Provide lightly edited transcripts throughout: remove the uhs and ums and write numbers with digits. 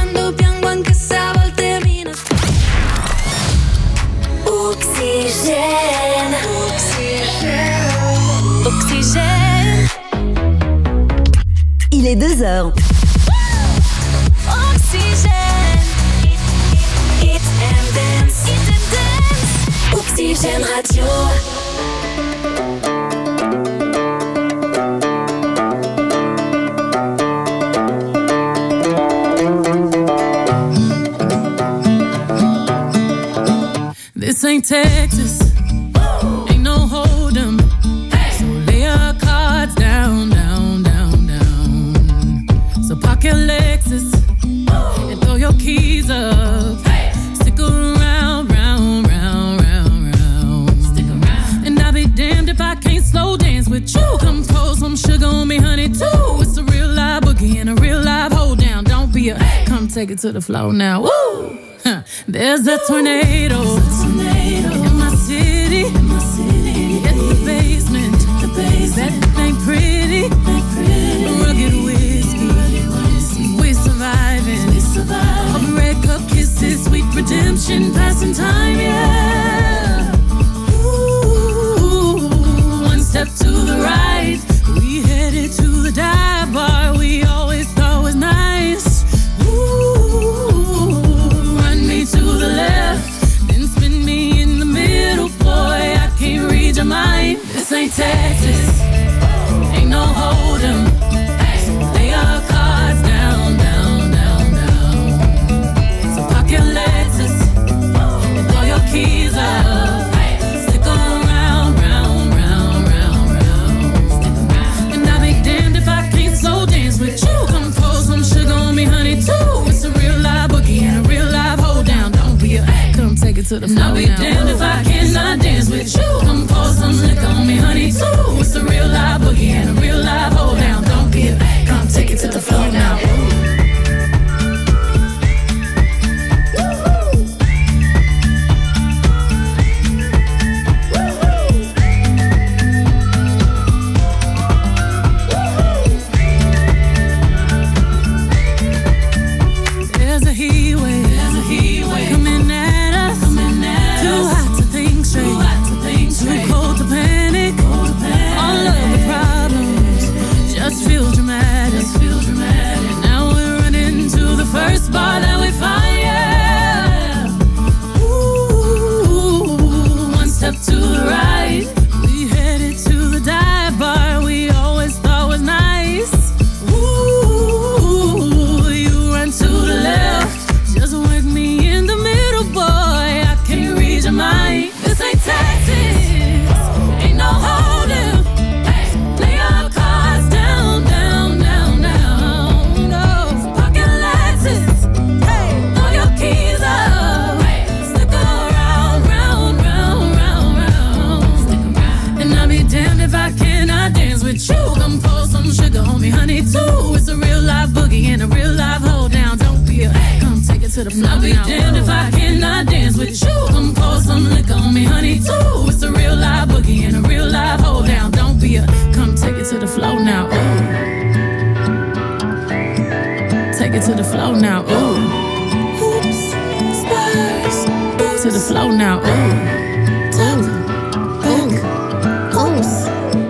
quando piango anche se a volte mi nascondo. Oxygène. Oxygène. Oxygène. Il est 2h. Oxygène. Hit and dance. Hit and dance. Oxygène Radio. This ain't Texas, ain't no hold'em. So lay your cards down, down, down, down. So park your Lexus and throw your keys up. Stick around, round, round, round, round. Stick around. And I'll be damned if I can't slow dance with you. Come pour some sugar on me, honey, too. It's a real live boogie and a real live hold down. Don't be a, come take it to the floor now. Woo! There's a tornado in my city. At the basement, that ain't pretty. Rugged whiskey, we surviving. Of red cup kisses, sweet redemption, passing time, yeah. Ooh, one step to the right, we headed to the dive bar we always thought was nice. To the left, then spin me in the middle, boy, I can't read your mind. This ain't Texas, ain't no hold'em. Lay your cards down, down, down, down. So park your Lexus and throw your keys up. Stick around, round, round, round, round. And I'll be damned if I can't slow dance with you. Come pour some sugar on me, honey, too. It's a real live boogie and a real live hold down. Don't be a, come take it to the floor. I'll be damned if I cannot dance with you. Come pour some liquor on me, honey, too. It's a real live boogie and a real live hold down. Don't be a, come take it to the floor now. Feel dramatic. Now we're running to the first bar that we find, yeah. Ooh, one step to the right, we headed to the dive bar we always thought was nice. Ooh, you run to the left, just work me in the middle, boy, I can't read your mind. This ain't Texas, ain't no hold'em. You come pour some sugar on me, honey, too. It's a real live boogie and a real live hold down. Don't be a, come take it to the floor. I'll be damned if I cannot dance with you. Come pour some liquor on me, honey, too. It's a real live boogie and a real live hold down. Don't be a, come take it to the floor now. Ooh. Take it to the floor now. Ooh. Oops, spurs. To the floor now. Ooh. Top, back, oops.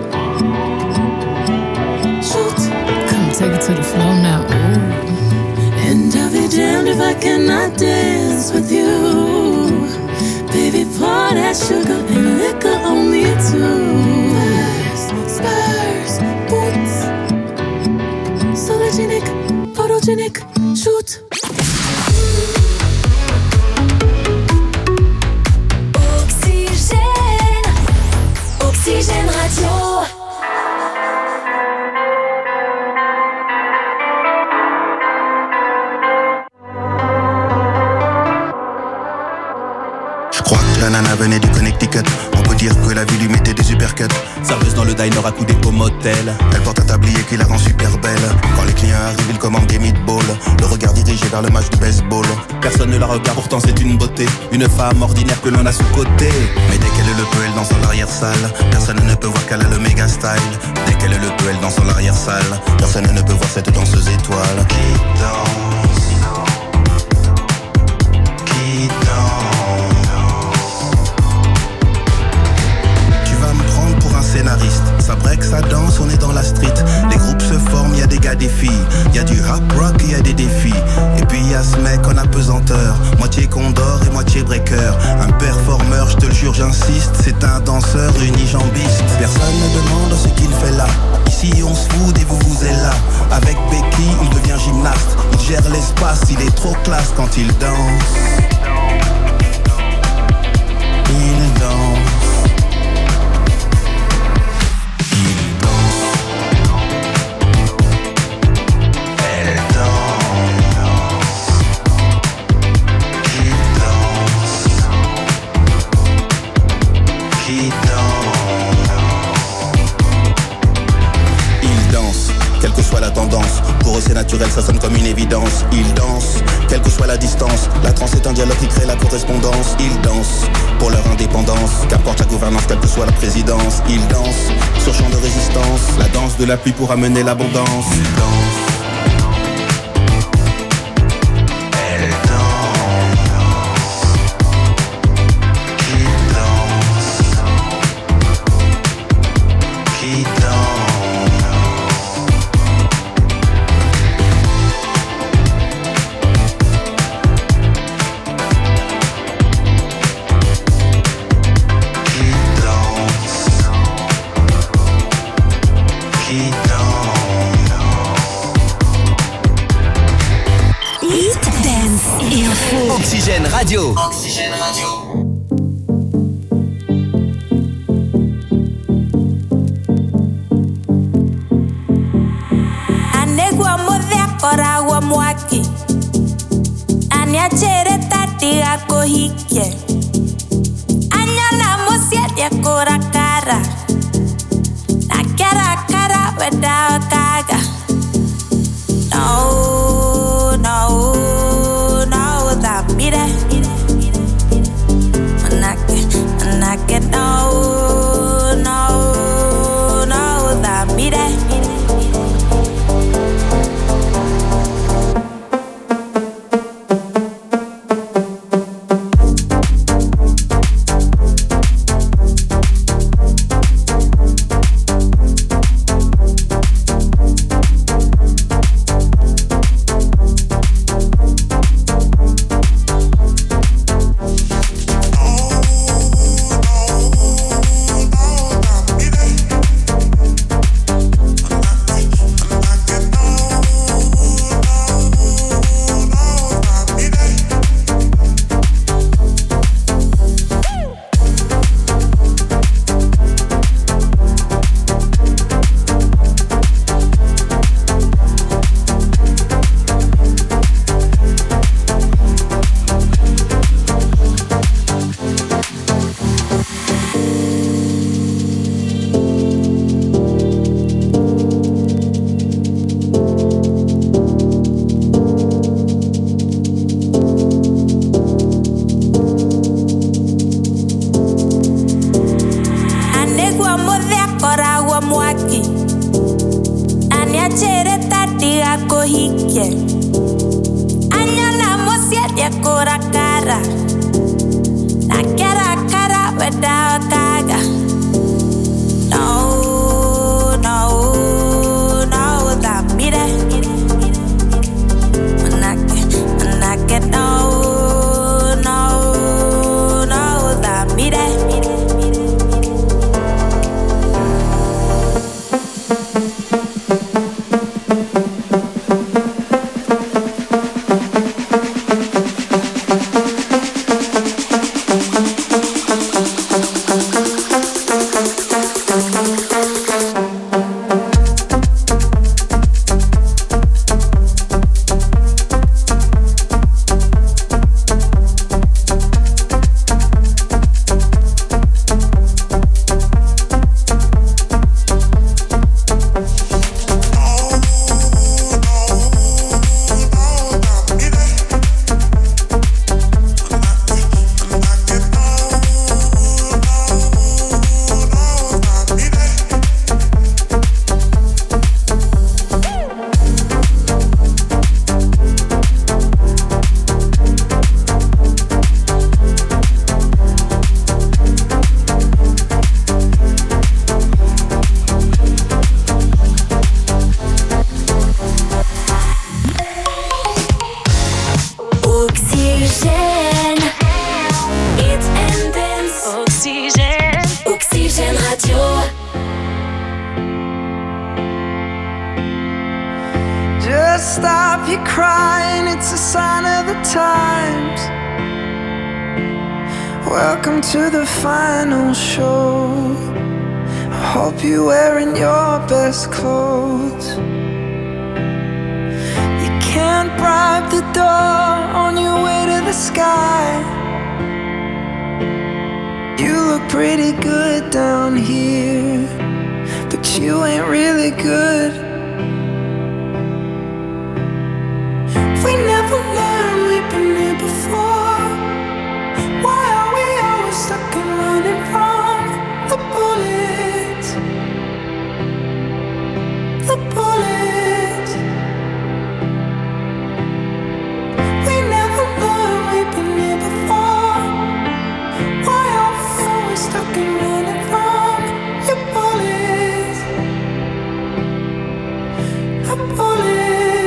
Take it to the floor now, ooh. And I'll be damned if I cannot dance with you. Baby, pour that sugar and liquor on me too. Spurs, boots. Sologenic, photogenic, shoot. Oxygène. Oxygène Radio. La nana venait du Connecticut. On peut dire que la vie lui mettait des uppercuts. Serveuse dans le diner accoudée au motel. Elle porte un tablier qui la rend super belle. Quand les clients arrivent, ils commandent des meatballs. Le regard dirigé vers le match de baseball. Personne ne la regarde, pourtant c'est une beauté. Une femme ordinaire que l'on a sous côté. Mais dès qu'elle le peut, elle danse dans l'arrière-salle. Personne ne peut voir qu'elle a le méga style. Dès qu'elle le peut, elle danse dans l'arrière-salle. Personne ne peut voir cette danseuse étoile qui danse. vie à ce mec en apesanteur. Moitié condor et moitié breaker. Un performeur, je te le jure, j'insiste. C'est un danseur unijambiste. Personne ne demande ce qu'il fait là. Ici on se fout et vous êtes là. Avec Becky, il devient gymnaste. Il gère l'espace, il est trop classe quand il danse. Il danse. Pour eux c'est naturel, ça sonne comme une évidence. Ils dansent, quelle que soit la distance. La trance est un dialogue qui crée la correspondance. Ils dansent pour leur indépendance. Qu'importe la gouvernance, quelle que soit la présidence. Ils dansent sur champ de résistance. La danse de la pluie pour amener l'abondance. Ils dansent. Oxygène Radio. Oxygène Radio. Anegwa modhe koragwa mwaki. Aniachere tati akohike. Anyana musiete korakara. Nakara kara weda kaga. No, no. Mire, manake, no, da mire. Oxygène. Hit and dance. Oxygène. Oxygène Radio. Just stop your crying, it's a sign of the times. Welcome to the final show. I hope you're wearing your best clothes. You can't bribe the door on your way to the sky. You look pretty good down here, but you ain't really good. We never learned, we've been here before. Why are we always stuck and running from the bullets? The bullets. We never learned, we've been here before. Why are we always stuck and running from your bullets? The bullets.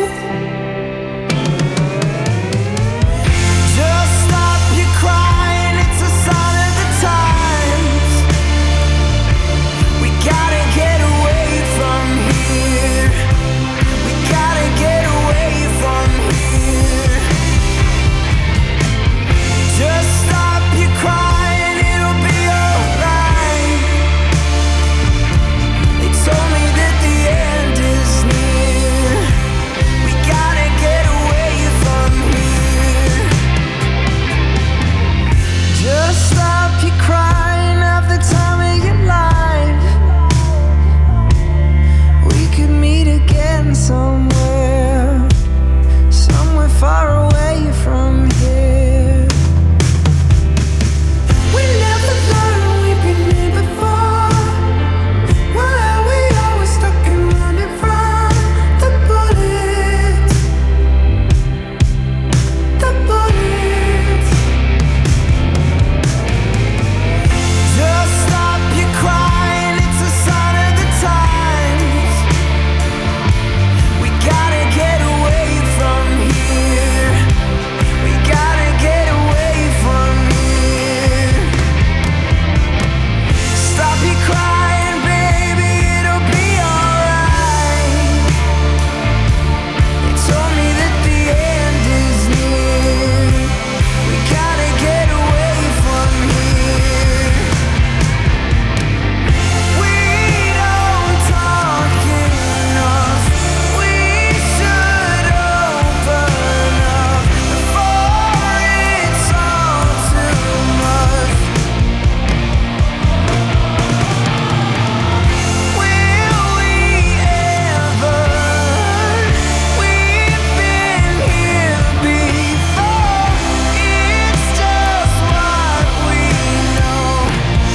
Somewhere far away from here. We never learned, we've been here before. Why are we always stuck and running from the bullets? The bullets. Just stop your crying, it's a sign of the times. We gotta get away from here. We gotta get away from here. Stop your crying, baby, it'll be alright. They told me that the end is near. We gotta get away from here. We don't talk enough. We should open up before it's all too much. Will we ever? We've been here before. It's just what we know.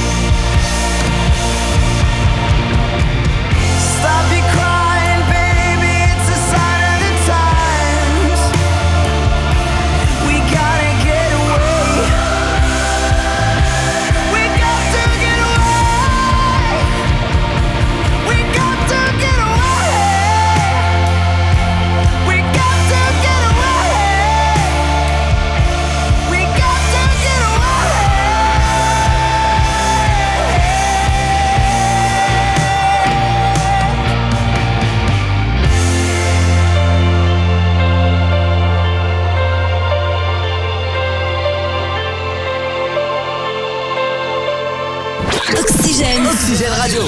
Stop your crying, baby, it's a sign of the times. We gotta get away. We got to get away. We got to get away. We got to get away. We got to get away. Oxygène. Oxygène Radio.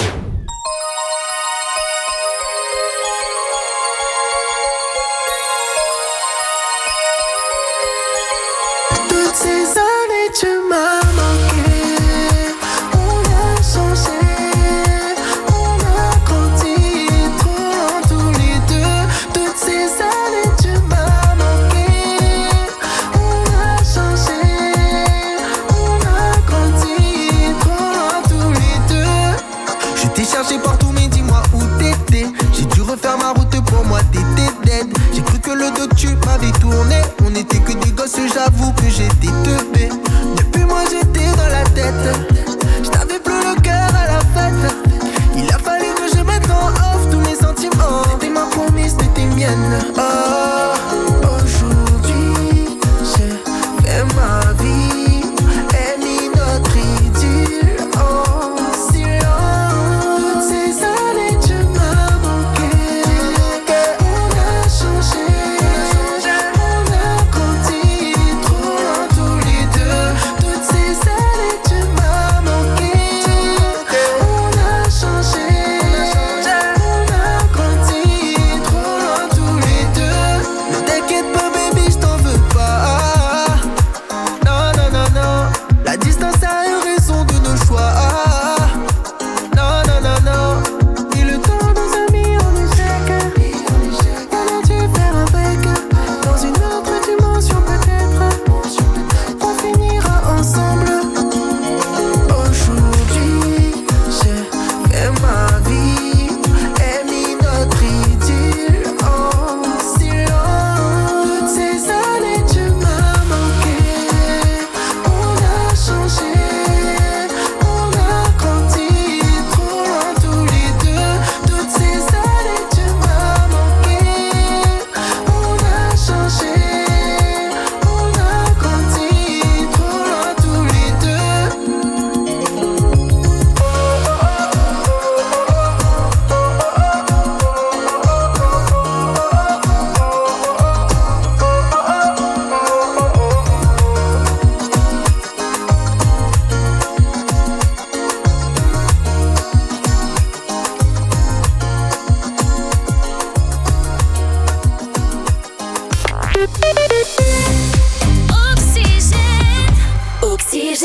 Toutes ces années tu m'as manqué. On a changé, on a grandi trop loin tous les deux. Toutes ces années tu m'as manqué. On a changé, on a grandi trop loin tous les deux. Je t'ai cherché partout mais dis-moi où t'étais. J'ai dû refaire ma route pour moi, t'étais dead. J'ai cru que le dos tu m'avais tourné. On était que des gosses, j'avoue que j'étais teubé.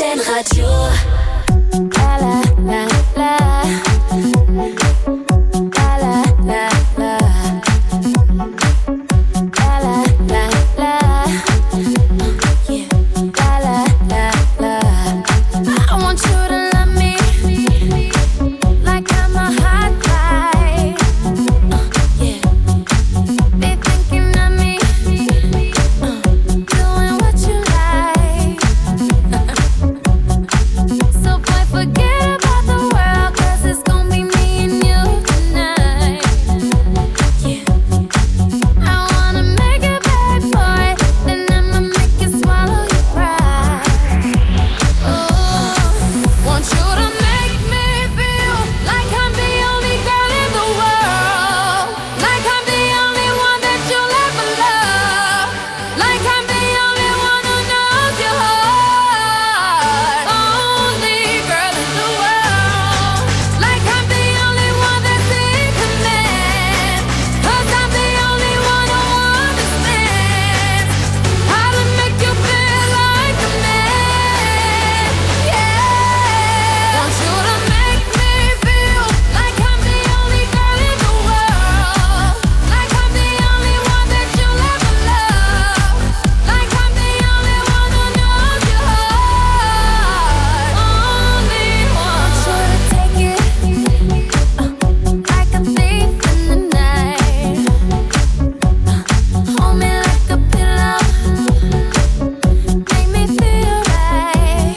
Oxygène Radio. La la la la. La la la la. La la la la. Yeah. La la la la. I want you to love me like I'm a hot guy. Yeah. Be thinking of me, doing what you like. So boy, forget about the world, 'cause it's gonna be me and you tonight. Yeah. I wanna make it back for it, then I'ma make you swallow your pride. Oh, want you to make me feel like I'm the only girl in the world, like I'm the only one that you'll ever love, like I'm the only one who knows your heart. Only girl in the world, like I'm the only one that's in command, 'cause I'm the only one who understands how to make you feel like a man. Yeah, want you to make me feel like I'm the only girl in the world, like I'm the only one that you'll ever love, like I'm the only one who knows your heart. Only one. Want you to take it like a thief in the night. Hold me like a pillow, make me feel right.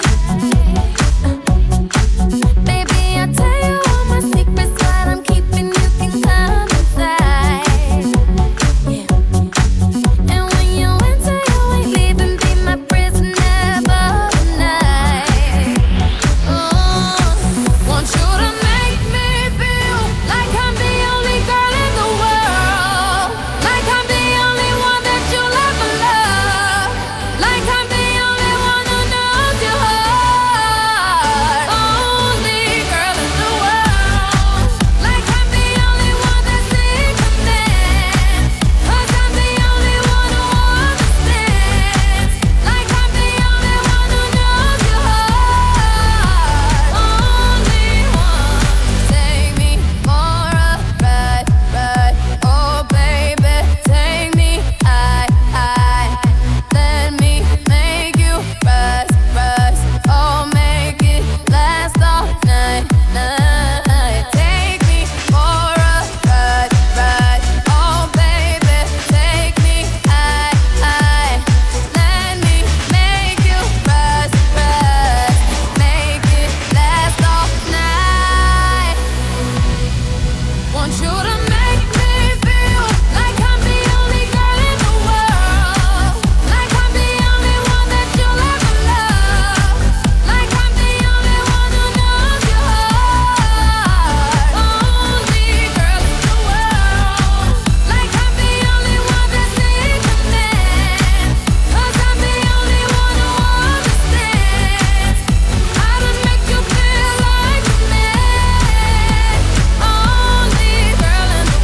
Baby, I'll tell you all my secrets, what I'm keeping, you can come inside. Yeah. And when you enter, you ain't leaving, be my prisoner for the night. Oh, want you to make me feel like I'm the only girl in the world, like I'm the only one that you'll ever love, like I'm the only one who knows your heart. Only girl in the world, like I'm the only one that's in command, 'cause I'm the only one who understands, like I'm the only one who knows your heart. Only one. Take me for a ride, ride. Oh baby, take me high, high. Let me make you rise, rise. Oh, make it last all night, night. Take me for a ride, ride. Oh baby, take me high, high. Let me make you rise, rise. Make it last all night. Want you to make me feel like I'm the only girl in the world, like I'm the only one that you'll ever love, like I'm the only one who knows your heart. Only girl in the world, like I'm the only one that's in command, 'cause I'm the only one who understands how to make you feel like a man. Only girl in the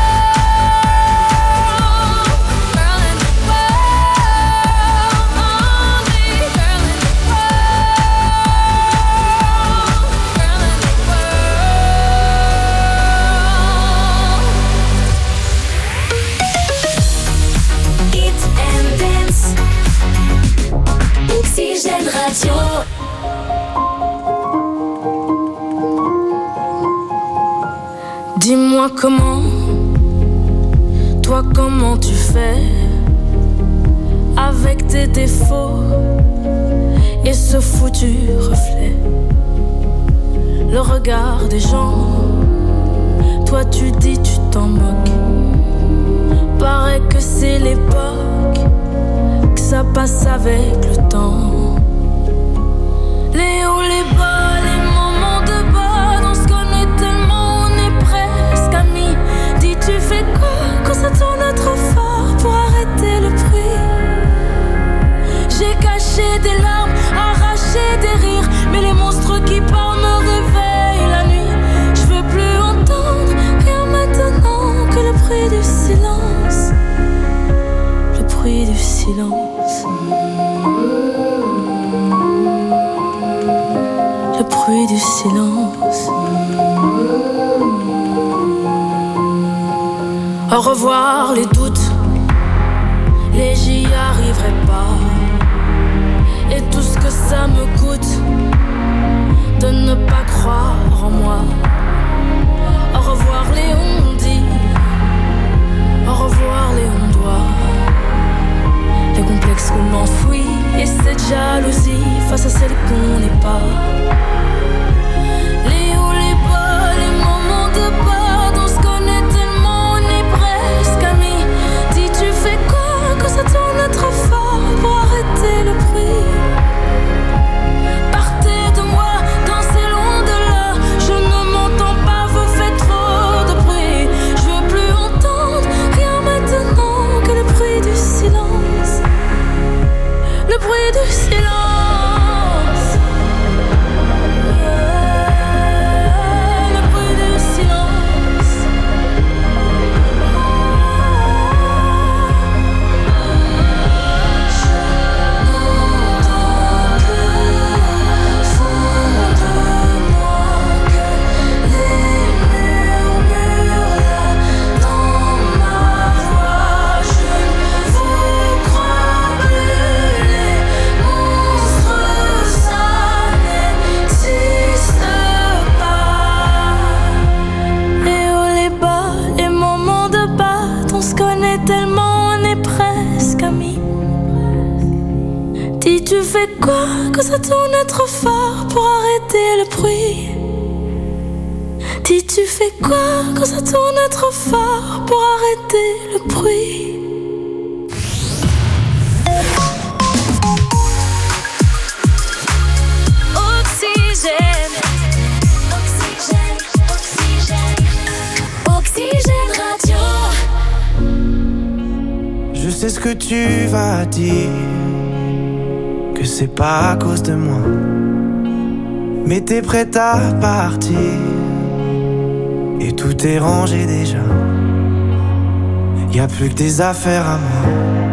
world, girl in the world, only girl in the world, girl in the world. Hit and dance. Oxygène Radio. Dis-moi comment tu fais avec tes défauts et ce foutu reflet. Le regard des gens, toi tu dis tu t'en moques. Paraît que c'est l'époque, que ça passe avec le temps. Les hauts, les bas, les moments de bas, on se connaît tellement, on est presque amis. Dis tu fais quoi quand ça tourne trop fort pour arrêter le bruit? J'ai caché des larmes, arraché des rires, mais les monstres qui parlent me réveillent la nuit. Je veux plus entendre rien maintenant que le bruit du silence. Le bruit du silence. bruit du silence. Au revoir les doutes, les j'y arriverai pas. Et tout ce que ça me coûte de ne pas croire en moi. Au revoir les on-dit, au revoir les on-doit. Les complexes qu'on enfouit et cette jalousie face à celle qu'on n'est pas. Les hauts, les bas, les moments de bord, on se connaît tellement, on est presque amis. Dis tu fais quoi quand ça tourne trop fort pour arrêter le bruit? Partez de moi, dansez loin de là. Je ne m'entends pas, vous faites trop de bruit. Je veux plus entendre rien maintenant que le bruit du silence. Le bruit du silence. Le bruit du silence. Je n'entends que au fond de moi que les murmures là dans ma voix. Je ne vous crois plus, les monstres ça n'existe pas. Les hauts, les bas, les moments de batte, on se connaît tellement, on est presque amis. Dis tu fais quoi quand ça tourne trop fort pour arrêter le bruit? Dis tu fais quoi quand ça tourne trop fort pour arrêter le bruit? Oxygène, Oxygène, oxygène, oxygène radio. Je sais ce que tu vas dire, que c'est pas à cause de moi, mais t'es prête à partir et tout est rangé déjà. Y a plus que des affaires à moi.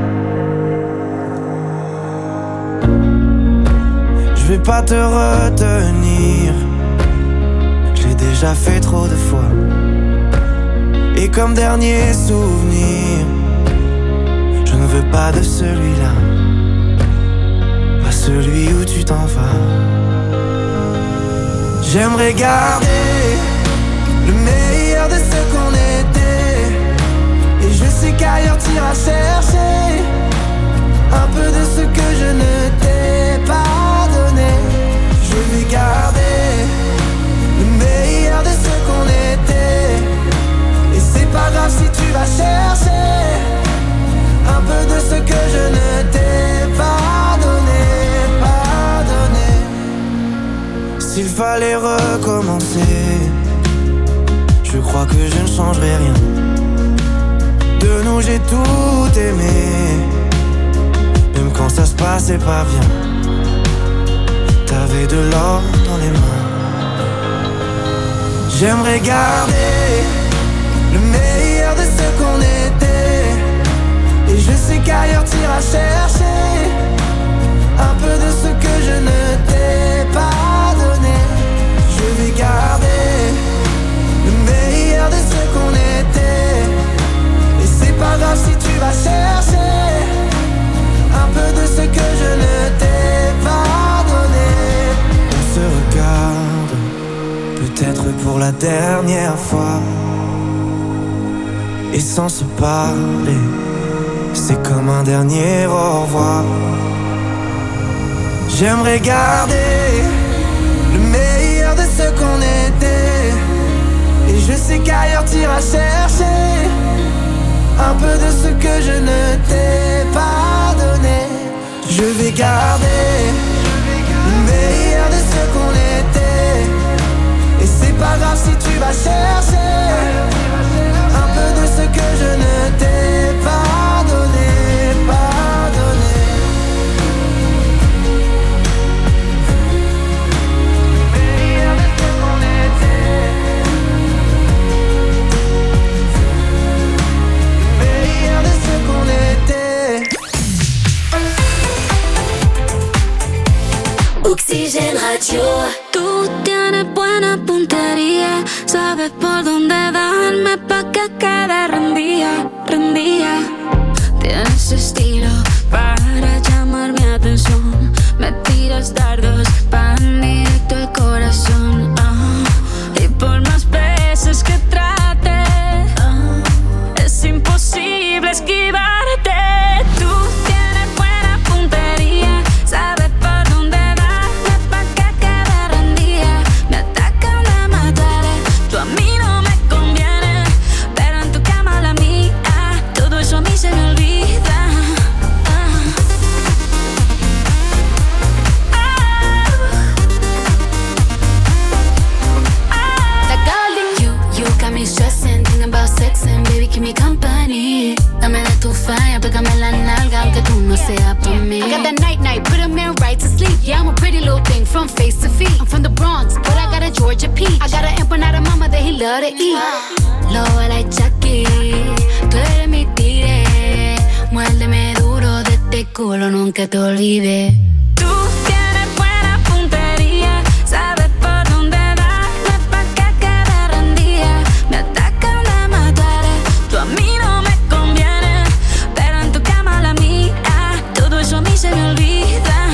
Je vais pas te retenir, je l'ai déjà fait trop de fois. Et comme dernier souvenir, je ne veux pas de celui-là, pas celui où tu t'en vas. J'aimerais garder le meilleur de ce qu'on était, et je sais qu'ailleurs t'iras chercher un peu de ce que je ne t'ai pas donné. Je vais garder le meilleur de ce qu'on était, et c'est pas grave si tu vas chercher un peu de ce que je ne t'ai pas donné, pas donné. S'il fallait recommencer, je crois que je ne changerai rien. De nous j'ai tout aimé, même quand ça se passait pas bien. T'avais de l'or dans les mains. J'aimerais garder le meilleur de ce qu'on était, et je sais qu'ailleurs t'iras chercher un peu de ce que je ne t'ai pas donné. Je vais garder le meilleur de ce qu'on était, et c'est pas grave si tu vas chercher un peu de ce que je ne t'ai pas donné. On se regarde, peut-être pour la dernière fois, et sans se parler, c'est comme un dernier au revoir. J'aimerais garder le meilleur de ce qu'on était, et je sais qu'ailleurs t'iras chercher un peu de ce que je ne t'ai pas donné. Je vais garder le meilleur de ce qu'on était, et c'est pas grave si tu vas chercher un peu de ce que je ne t'ai pas donné, pas donné. Le meilleur de ce qu'on était, le meilleur de ce qu'on était. Oxygène radio. Radio. Tú tienes buena puntería, sabes por dónde darme pa' que quede rendida, rendida. Tienes estilo para llamar mi atención. Me tiras dardos pan directo al corazón. Y por más veces que trate, es imposible esquivarte. Tú tienes buena puntería, sabes por dónde darme pa' que quede rendida. Me atacan de mataré, tú a mí no me conviene, pero en tu cama la mía, todo eso a mí se me olvida. Stressing, thinking about sex and baby, keep me company. Dame de tu falla, pégame la nalga, aunque tú no seas pa' mí. I got that night, put a man right to sleep. Yeah, I'm a pretty little thing from face to feet. I'm from the Bronx, but I got a Georgia peach. I got an empanada mama that he love to eat. Low like Chucky, tú eres mi tigre. Muérdeme duro de este culo, nunca te olvides. Tú tienes buena puntería, sabes por dónde darme pa' que quede rendida. Me atacan de mataré, tú a mí no me conviene, pero en tu cama la mía, todo eso a mí se me olvida.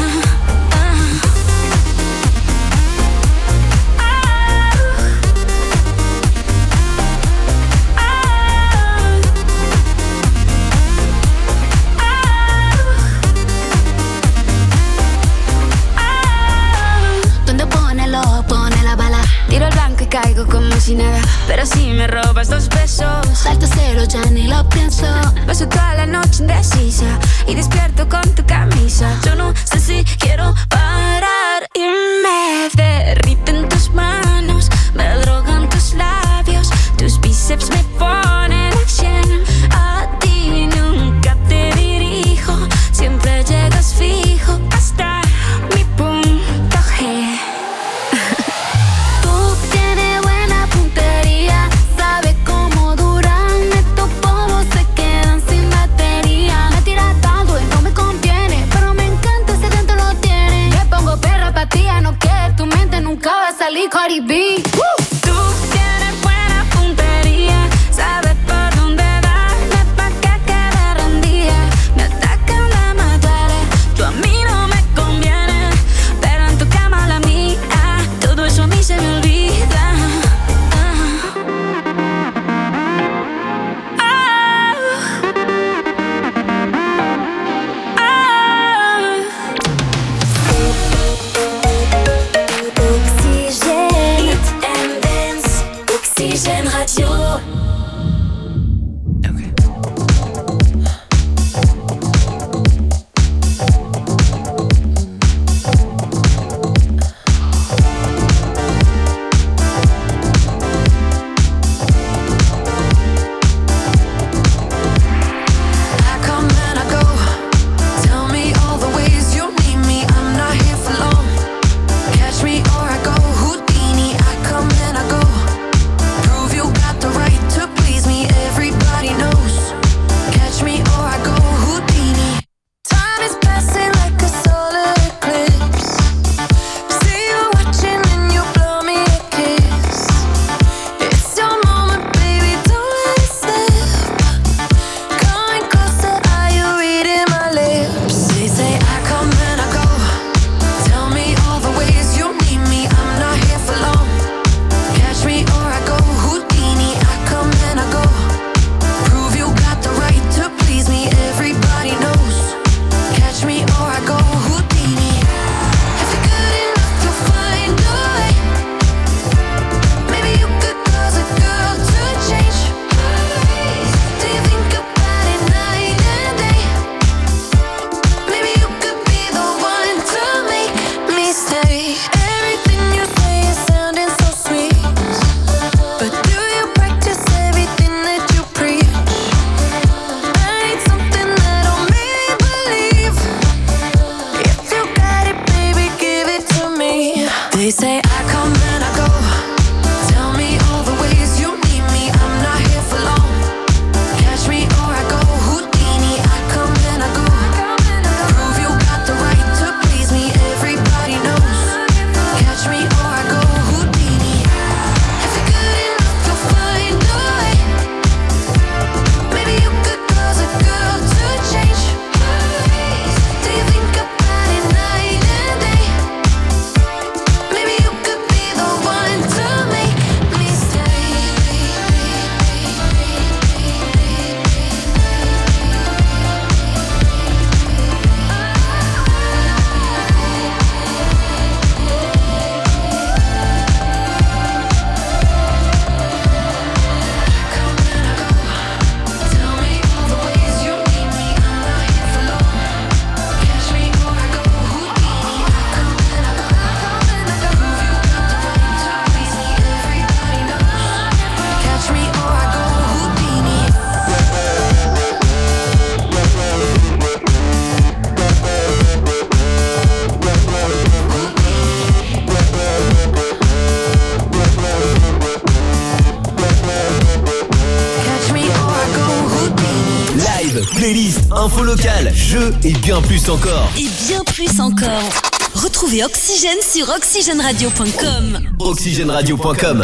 Tiro el blanco y caigo como si nada, pero si me robas 2 besos, salto cero, ya ni lo pienso. Paso toda la noche indecisa y despierto con tu camisa. Yo no sé si quiero parar y me derriten tus manos, me drogan tus labios, tus bíceps me ponen a 100. A ti nunca te dirijo, siempre llegas fijo hasta mi punto G. Sabe cómo duran estos polvos, se quedan sin batería. Me tiras dando y no me conviene, pero me encanta ese dentro lo tiene. Me pongo perra pa' ti, no que tu mente nunca va a salir Cardi B. Tú tienes buena puntería, sabes por dónde darme pa' que quede rendida. Me atacan de mataré, tú a mí no me conviene, pero en tu cama la mía, todo eso a mí se me olvida. Oxygène. musicale, jeux et bien plus encore. Et bien plus encore. Retrouvez Oxygène sur oxygèneradio.com. Oxygèneradio.com.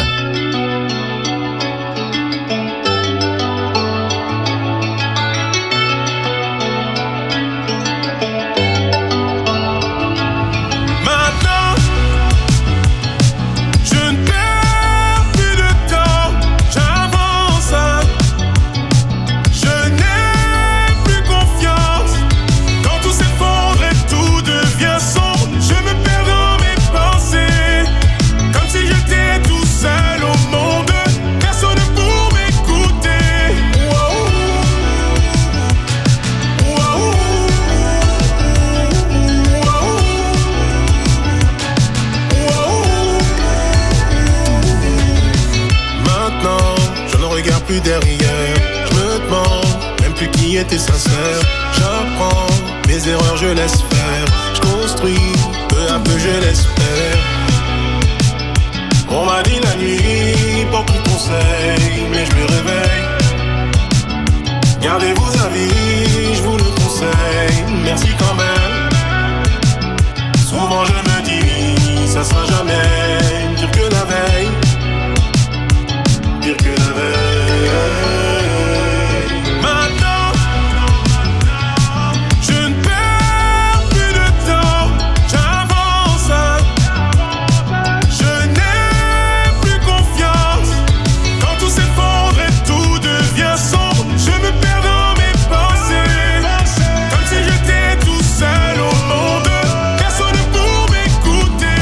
Plus derrière, je me demande même plus qui était sincère. J'apprends mes erreurs, je laisse faire. Je construis, peu à peu je l'espère. On m'a dit la nuit, beaucoup de conseils, mais je me réveille. Gardez vos avis, je vous le conseille. Merci quand même. Souvent je me dis, ça sera jamais pire que la veille. Pire que la veille. Maintenant, je ne perds plus de temps, j'avance. Je n'ai plus confiance. Quand tout s'effondre et tout devient sombre, je me perds dans mes pensées. Comme si j'étais tout seul au monde, personne pour m'écouter.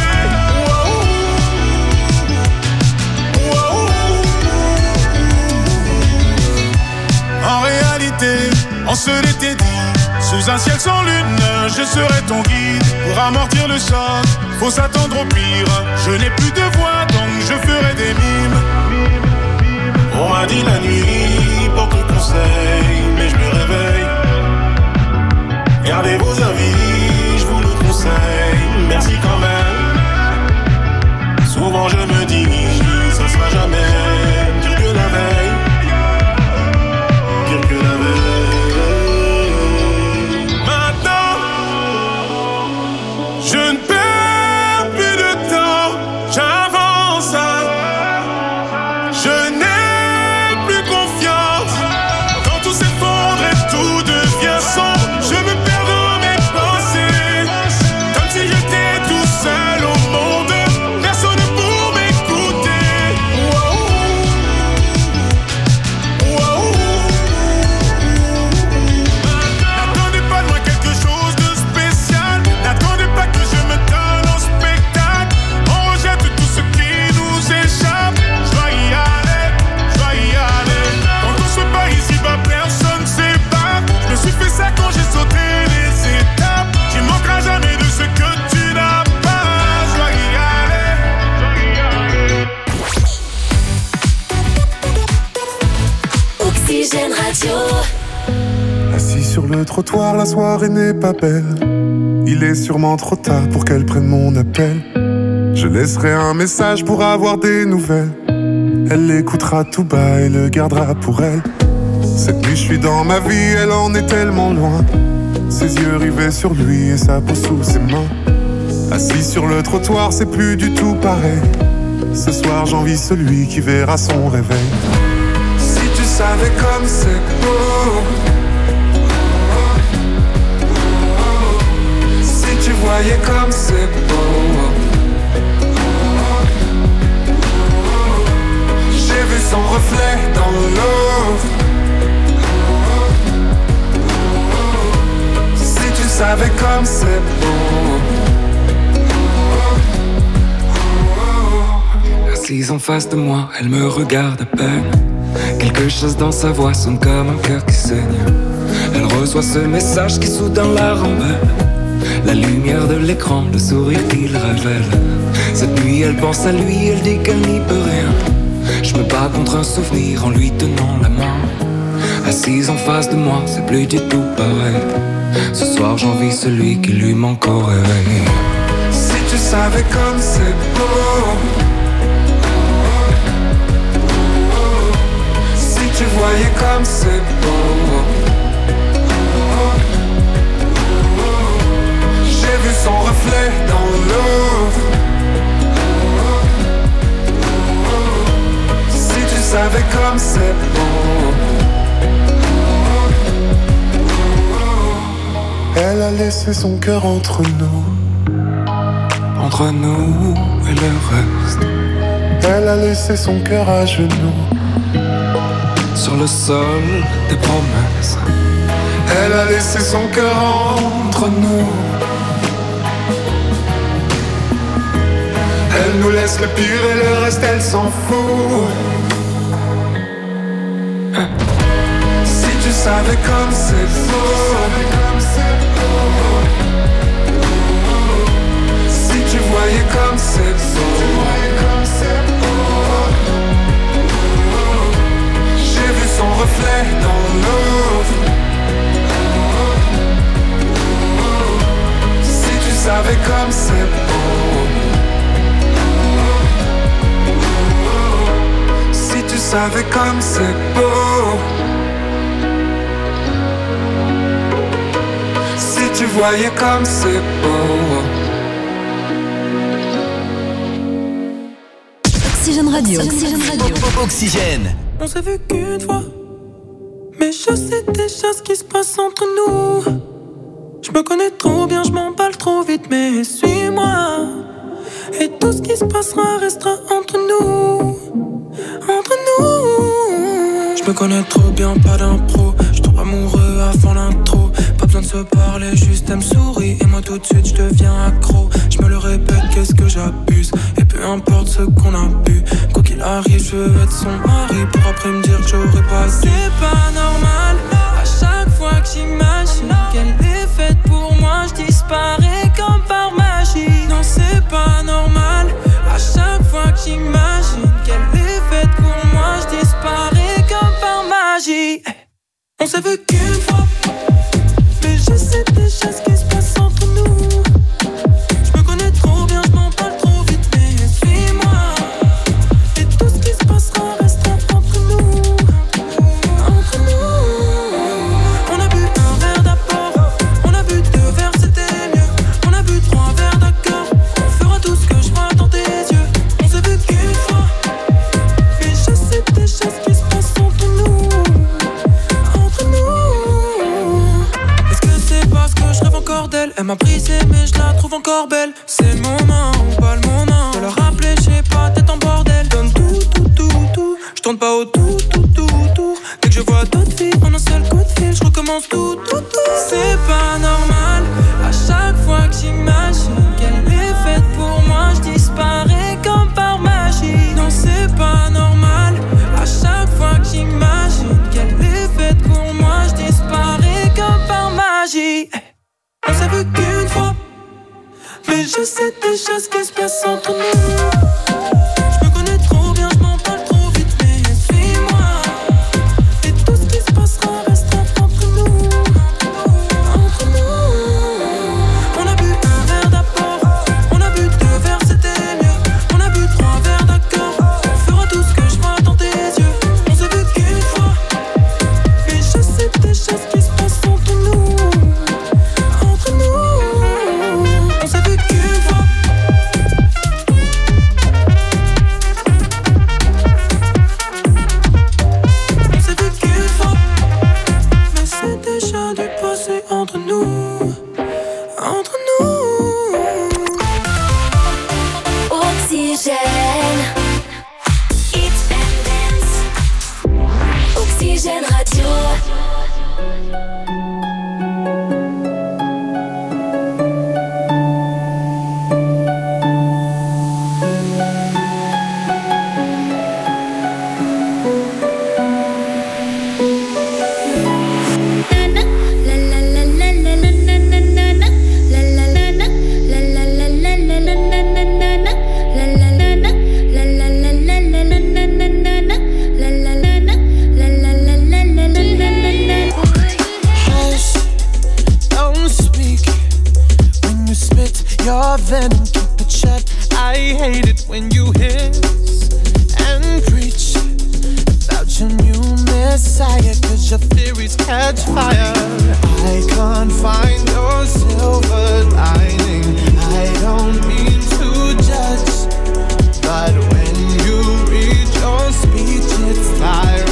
En réalité, on se l'était dit, sous un ciel sans lune, je serai ton guide. Pour amortir le choc, faut s'attendre au pire. Je n'ai plus de voix, donc je ferai des mimes. On m'a dit la nuit, beaucoup de conseils, mais je me réveille. Gardez vos avis, je vous le conseille. Merci quand même. Souvent je me dis, ça sera jamais pire que la veille. Que la veille. Maintenant, je ne perds plus de temps, j'avance. Je n'ai plus confiance. Quand tout s'effondre et tout devient sombre, je me perds dans mes pensées. Comme si j'étais tout seul au monde, personne pour m'écouter. Oxygène Radio. Assis sur le trottoir, la soirée n'est pas belle. Il est sûrement trop tard pour qu'elle prenne mon appel. Je laisserai un message pour avoir des nouvelles. Elle l'écoutera tout bas et le gardera pour elle. Cette nuit je suis dans ma vie, elle en est tellement loin. Ses yeux rivés sur lui et sa peau sous ses mains. Assis sur le trottoir, c'est plus du tout pareil. Ce soir j'envie celui qui verra son réveil. Si tu savais comme c'est beau, si tu voyais comme c'est beau. J'ai vu son reflet dans l'eau. Si tu savais comme c'est beau. Assise en face de moi, elle me regarde à peine. Quelque chose dans sa voix sonne comme un cœur qui saigne. Elle reçoit ce message qui soudain la rend belle. La lumière de l'écran, le sourire qu'il révèle. Cette nuit elle pense à lui, elle dit qu'elle n'y peut rien. Je me bats contre un souvenir en lui tenant la main. Assise en face de moi, c'est plus du tout pareil. Ce soir j'envie celui qui lui manque au réveil. Si tu savais comme c'est beau. Si tu voyais comme c'est beau. comme c'est beau. Elle a laissé son cœur entre nous. Entre nous et le reste. Elle a laissé son cœur à genoux. Sur le sol des promesses. Elle a laissé son cœur entre nous. Elle nous laisse le pire et le reste elle s'en fout. Si tu savais comme c'est beau. Si tu voyais comme c'est beau. J'ai vu son reflet dans l'eau. Si tu savais comme c'est beau. Si tu savais comme c'est beau. Si tu voyais comme c'est beau. Oxygène Radio. Oxygène. On s'est vu qu'une fois, mais je sais déjà ce qui se passe entre nous. Je me connais trop bien, je m'emballe trop vite, mais suis-moi. Et tout ce qui se passera restera entre nous. Entre nous. Je me connais trop bien, pas d'impro. Je tombe amoureux avant l'intro. Pas besoin de se parler, juste elle me sourit. Et moi tout de suite je deviens accro. Je me le répète, qu'est-ce que j'abuse. Et peu importe ce qu'on a bu, quoi qu'il arrive, je veux être son mari. Pour après me dire que j'aurais pas. C'est pas normal. À chaque fois que j'imagine qu'elle est faite pour moi, je disparais comme par magie. Non, c'est pas normal. À chaque fois que j'imagine qu'elle est faite pour moi, je disparais comme par magie. On s'est vu qu'une fois, mais je sais déjà ce qui se passe entre nous. Je me connais trop bien, je m'emballe trop vite, mais suis-moi. Et tout ce qui se passera restera entre nous. Entre nous. On a bu un verre d'abord, on a bu 2 verres, c'était mieux. On a bu 3 verres, d'accord. On fera tout ce que je vois dans tes yeux. On s'est vu qu'une fois, mais je sais déjà ce qui se passe entre nous. Entre nous. Est-ce que c'est parce que je rêve encore d'elle? Elle m'a brisé mais je la trouve encore belle. C'est le moment ou pas le moment de la rappeler, je sais pas, tête en bordel. Donne tout, tout, tout, tout. Je tourne pas au tout, tout, tout, tout. Dès que je vois d'autres filles en un seul coup de fil, je recommence tout, tout, tout. C'est pas normal. À chaque fois que j'imagine qu'elle est faite pour moi, je disparais comme par magie. Non, c'est pas normal. À chaque fois que j'imagine qu'elle est faite pour moi, je disparais comme par magie. On s'est vu qu'une fois, mais je sais déjà ce qui se passe entre nous. Je me connais trop bien, je m'emballe trop vite, mais suis-moi. Et tout ce qui se passera restera entre nous. Entre nous. On a bu un verre d'abord, on a bu 2 verres, c'était mieux. On a bu 3 verres, d'accord. On fera tout ce que je vois dans tes yeux. On s'est vu qu'une fois, mais je sais déjà ce qui se passe entre nous. Entre nous. On s'est vu qu'une fois. On s'est vu qu'une fois, mais c'est déjà du passé entre nous. Entre nous. Oxygène. It's and dance. Oxygène Radio. Hush, don't speak. When you spit your venom, keep it shut. I hate it when you hiss and preach about your new messiah, 'cause your theories catch fire. I can't find your silver lining. I don't mean to judge, but when you read your speech, it's tiring.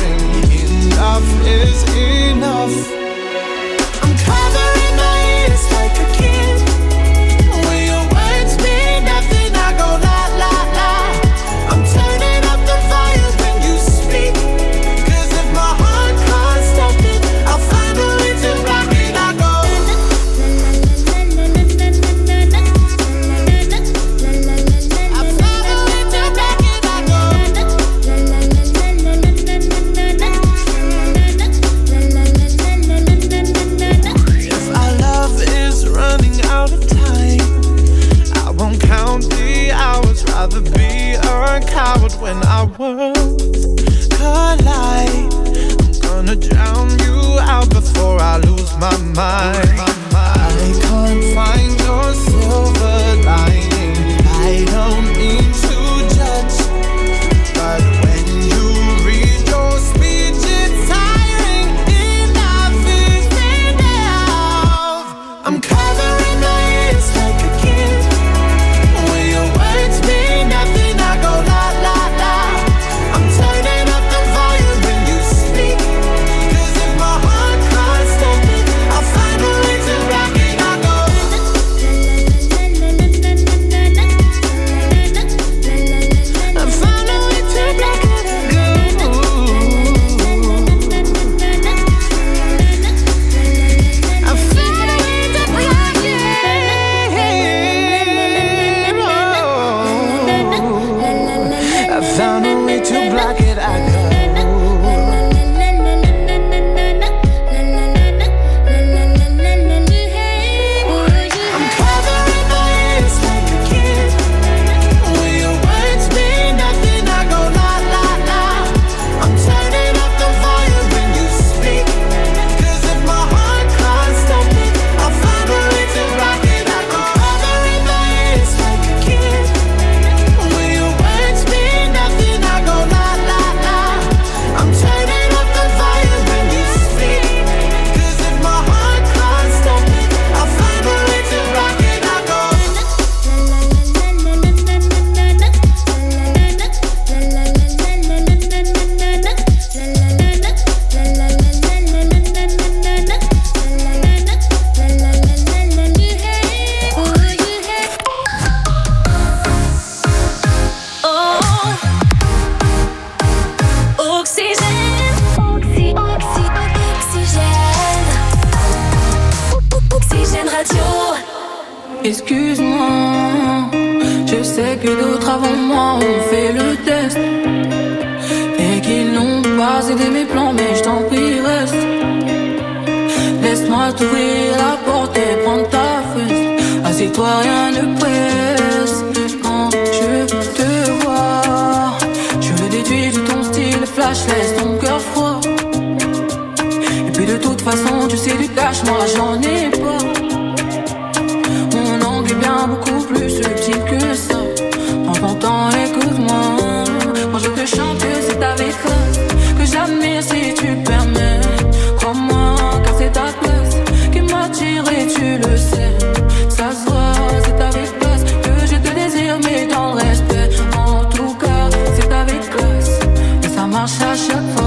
our worlds collide. I'm gonna drown you out before I lose my mind. I can't find your silver lining. I don't mean to judge, but when you read your speech, it's tiring. Enough is enough. I'm covering my ears like a kid. When your words mean nothing, I go la la la. I'm turning up the volume when you speak. 'Cause if my heart can't stop it, I'll find a way to rock it. I go. I found a way to block it. I go. I found a way to block it. I found a way to block it. I go. I'm covering my ears like a kid. When your words mean nothing, I go la la la. I'm turning up the volume when you speak. 'Cause if my heart can't stop it, I'll find a way to rock it. I go. Covering my ears like a kid. When your words mean nothing, I go la la la. I'm turning up the volume when you speak. 'Cause if my heart can't stop it, I'll find a way to rock it. I go. Oxygène Radio. Excuse-moi, je sais que d'autres avant moi ont fait le test et qu'ils n'ont pas aidé mes plans, mais je t'en prie reste. Laisse-moi t'ouvrir la porte et prendre ta fesse. Assieds-toi, rien ne presse. Quand je te vois, je le déduis de ton style flash, laisse ton cœur froid. Et puis de toute façon, tu sais du cash, moi j'en ai pas. Mon angle est bien beaucoup plus subtil que ça. Prends ton temps, écoute-moi. Quand je te chante, c'est avec classe que j'admire si tu permets. Crois-moi, car c'est ta classe qui m'attire et tu le sais. Ça se voit, c'est avec classe que je te désire, mais dans le respect. En tout cas, c'est avec classe et ça marche à chaque fois.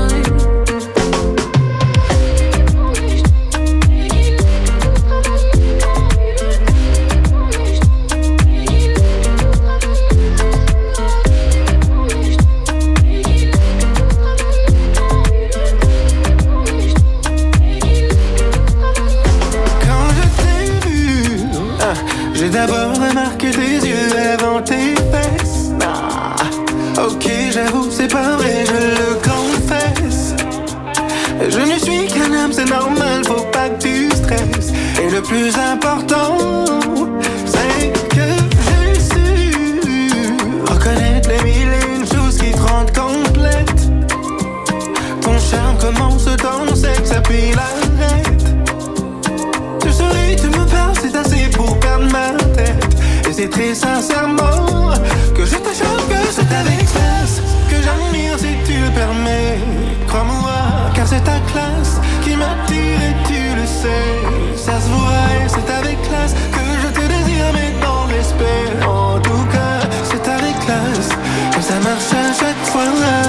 Quand je t'ai vu, j'ai d'abord remarqué tes yeux avant tes fesses. Ok, j'avoue, c'est pas vrai, je le confesse. Je ne suis qu'un homme, c'est normal, faut pas que tu stresses. Et le plus important, c'est que j'ai su reconnaître les mille et une choses qui te rendent complète. Ton charme commence dans le sexe, puis l'arrête. Tu souris, tu me parles, c'est assez pour perdre ma tête. Et c'est très sincèrement que je te choque, que c'est avec classe que j'admire si tu le permets. Crois-moi, car c'est ta classe qui m'attire et tu le sais. Ça se voit et c'est avec classe que je te désire, mais dans le respect. En tout cas, c'est avec classe que ça marche à chaque fois.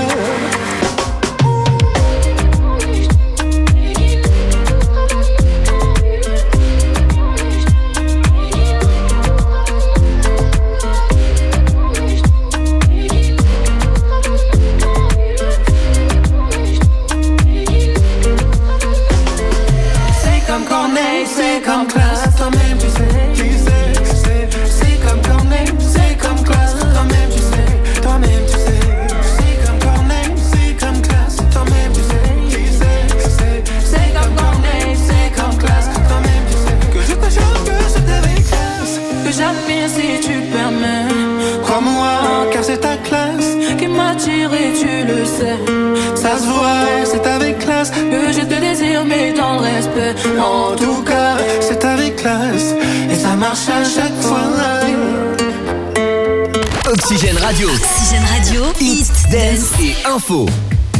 C'est comme Corneille, c'est comme classe, toi-même tu sais, c'est comme Corneille, c'est comme classe, toi-même tu sais, toi-même tu sais. C'est comme Corneille, c'est comme classe, toi-même tu sais, c'est comme Corneille, c'est comme classe, toi-même tu sais. Que je te choque, que c'est avec classe que j'admire si tu permets. Crois-moi, car c'est ta classe qui m'attire mentir et tu le sais. Ça se voit, c'est avec classe que je te désire, mais dans le respect. En tout cas, c'est avec classe et ça marche à chaque fois. Oxygène Radio. Oxygène Radio. Hit, dance et info.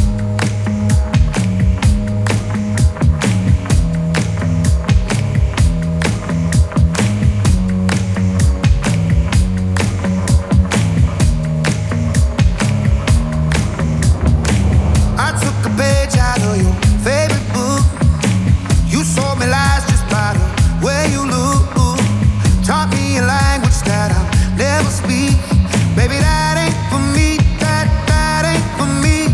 Baby, that ain't for me, that ain't for me.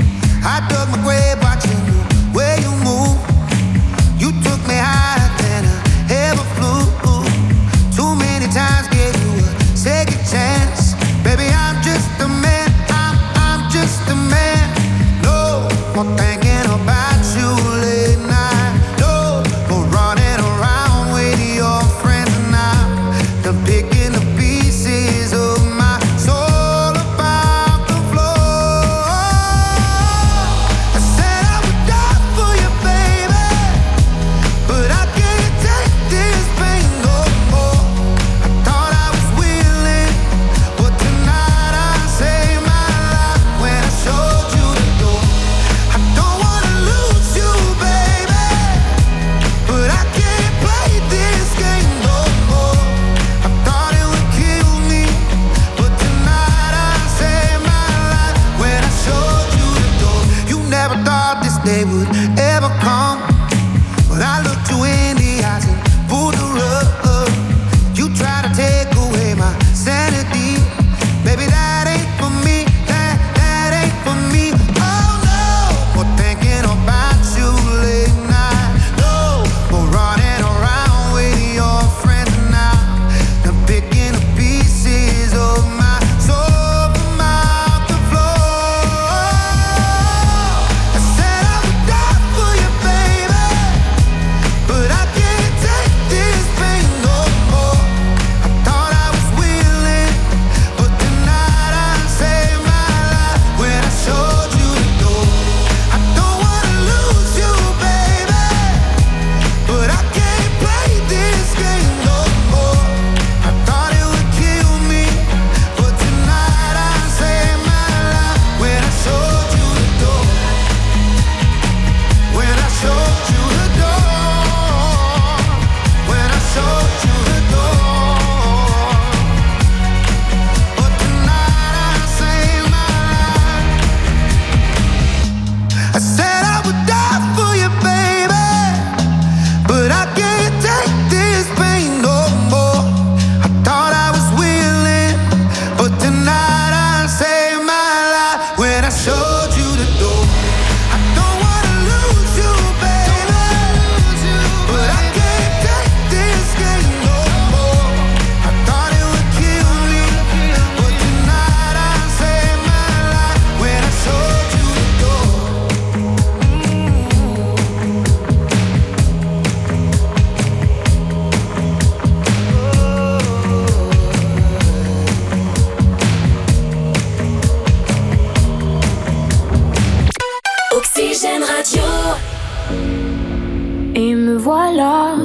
voilà,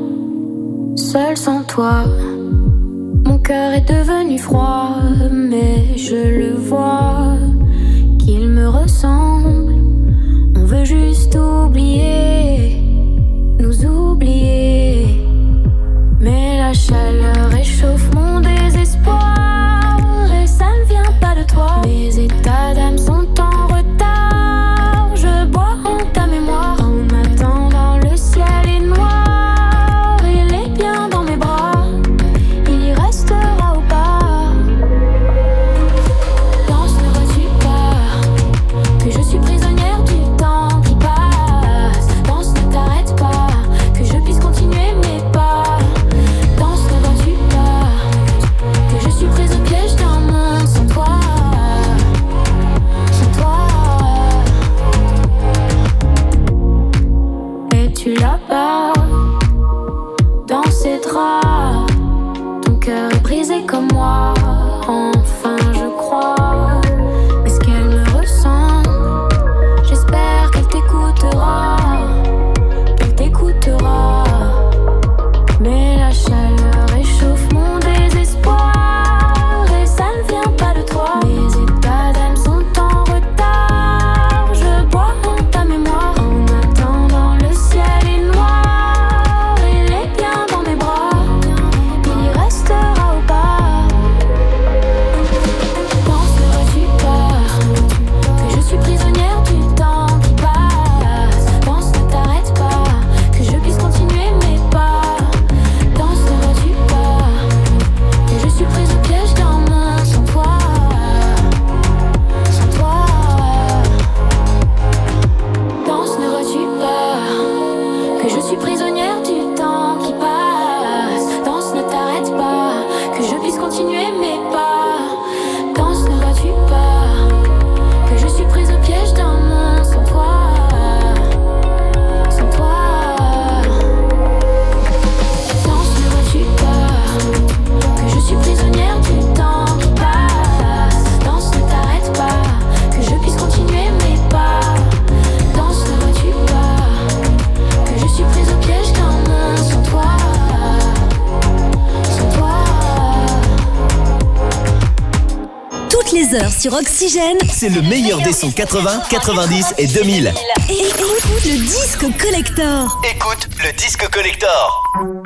seul sans toi. Mon cœur est devenu froid, mais je le vois, qu'il me ressemble. On veut juste oublier, nous oublier. Mais la chaleur réchauffe mon désespoir, et ça ne vient pas de toi. Mes états d'âme sont en retard, je bois en ta mémoire. En attendant, le ciel est noir, il est bien dans mes bras, il y restera ou pas. Danse, ne vois-tu pas que je suis prisonnière du temps qui passe? Danse, ne t'arrête pas, que je puisse continuer mes pas. Danse, ne vois-tu pas que je suis prise au piège d'un monde sans toi, sans toi. Es-tu là-bas, dans ces draps? Ton cœur est brisé comme moi, enfin je crois. Est-ce qu'elle me continuer mes pas. Danse, ne vois-tu pas que je suis prise au piège d'un monde sans toi, sans toi. Danse, ne vois-tu pas que je suis prisonnière du temps qui passe. Danse, ne t'arrête pas, que je puisse continuer mes pas. Danse, ne vois-tu pas que je suis prise au piège d'un monde sans toi, sans toi. Toutes les heures sur Oxygène, C'est le meilleur des sons 80, 90 et 2000. et écoute le disque collector. Écoute le disque collector.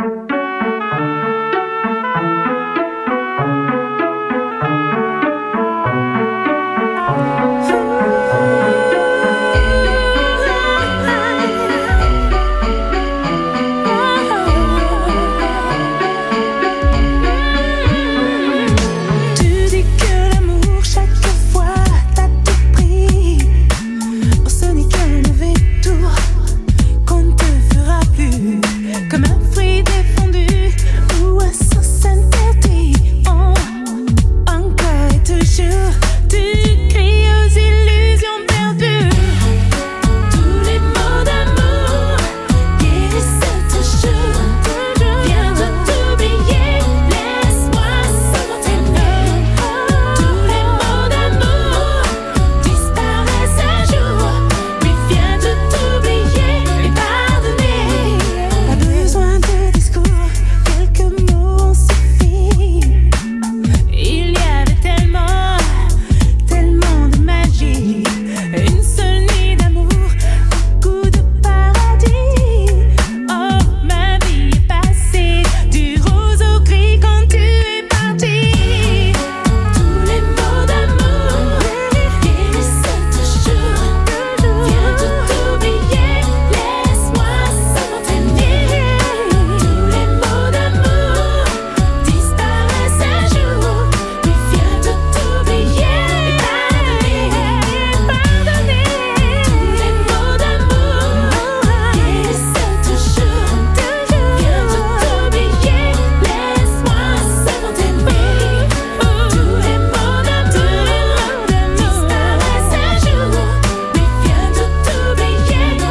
Tu dis que l'amour chaque fois t'a tout pris. Oh, ce n'est qu'un mauvais tour qu'on ne te fera plus. Comme un fruit défendu ou un sens interdit. Oh, encore et toujours, tu cries aux illusions perdues. Tous les mots d'amour guérissent toujours. Viens de t'oublier, laisse-moi seulement t'aimer. Tous les mots d'amour disparaissent un jour. Oui, viens de t'oublier et pardonner. Pas besoin de discours, quelques mots suffisent. Il y avait tellement, tellement de magie. Une seule nuit d'amour, un coup de paradis. Oh, ma vie est passée du rose au gris quand tu es parti. Tous les mots d'amour guérissent toujours. Viens de t'oublier, laisse-moi seulement t'aimer. Tous les mots d'amour disparaissent un jour. Oui, viens de t'oublier et pardonner, pardonner. Tous les mots d'amour guérissent toujours. Viens de t'oublier, laisse-moi seulement t'aimer. Tous les mots d'amour disparaissent un jour. Oui, viens de t'oublier et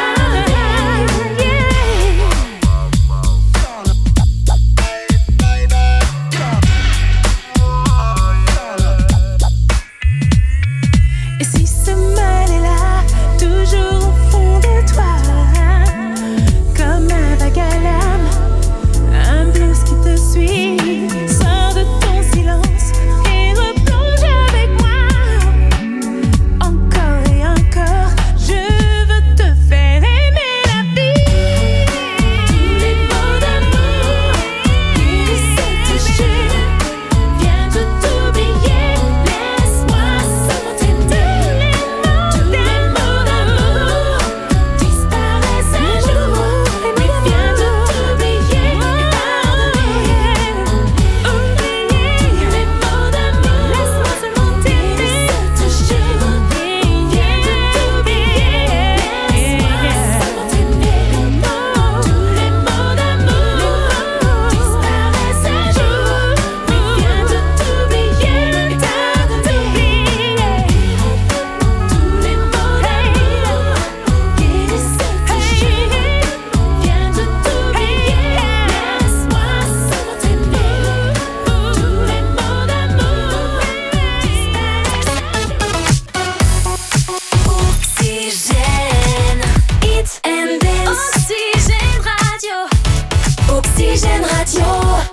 pardonner. Et si ce mal est là, toujours au fond de toi, comme un vague alarme, un blues qui te suit, sors de ton silence et replonge avec moi. Encore et encore, je veux te faire aimer la vie. Tous les mots d'amour guérissent toujours. Viens de t'oublier, laisse-moi seulement t'aimer. Tous les mots d'amour disparaissent un jour. Oui, viens de t'oublier et pardonner. Oublier les mots d'amour, laisse-moi seulement t'aimer. Toujours, viens de t'oublier, laisse-moi seulement t'aimer. Tous les mots d'amour disparaissent un jour. Oui, viens de t'oublier et pardonner. Tous les mots d'amour guérissent toujours. Viens de t'oublier, laisse-moi seulement t'aimer. Tous les mots d'amour Oxygène, Hits and Dance. Oxygène Radio. Oxygène Radio.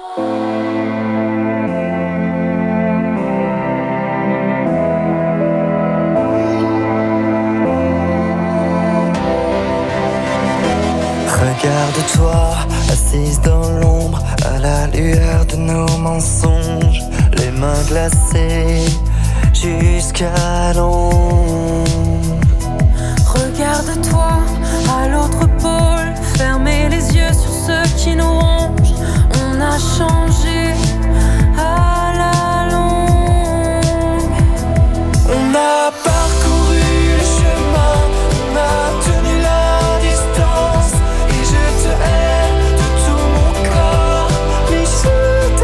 Regarde-toi, assise dans l'ombre, à la lueur de nos mensonges, les mains glacées jusqu'à l'ombre. Regarde-toi à l'autre pôle, fermez les yeux sur ceux qui nous rongent. On a changé